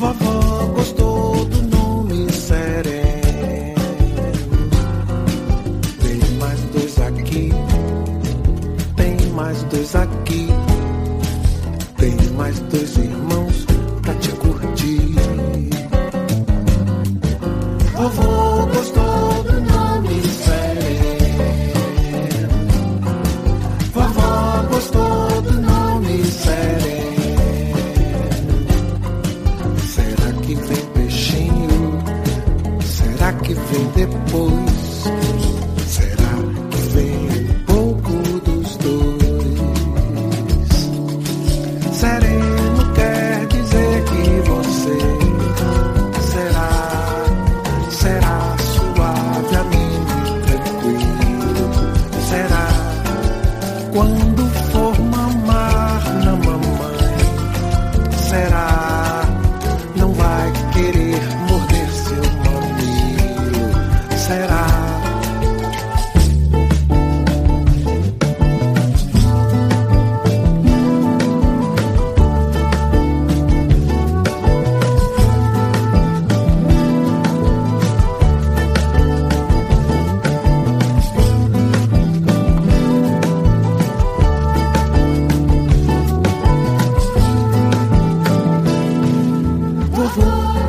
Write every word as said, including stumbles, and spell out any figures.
Vovó gostou do nome Sereno. Tem mais dois aqui, tem mais dois aqui, tem mais dois irmãos pra te curtir. Vovô gostou do nome Sereno. Vovó gostou do nome Sereno. Será que vem peixinho? Será que vem depois? Será que vem um pouco dos dois? Sereno quer dizer que você será, será suave, amigo e tranquilo. Será quando for mamar na mamãe. Será não vai querer morder seu mamilo. Será? Vovô